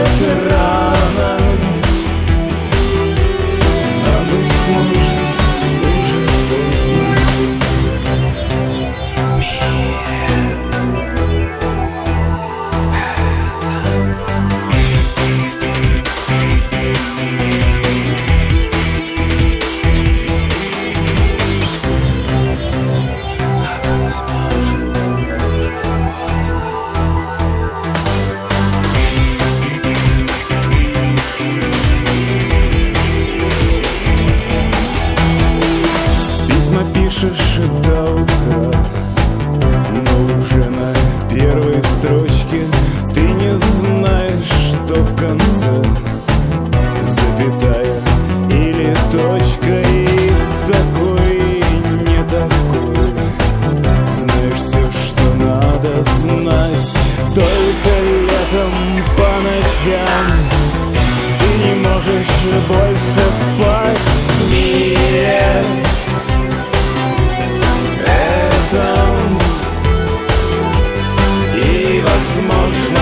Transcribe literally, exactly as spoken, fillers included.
идет рано, а быть может уже поздно. Пишешь до утра, но уже на первой строчке ты не знаешь, что в конце запятая или точка. И такой, и не такой, знаешь все, что надо знать. Только летом по ночам ты не можешь больше спать в мире этом. И, возможно,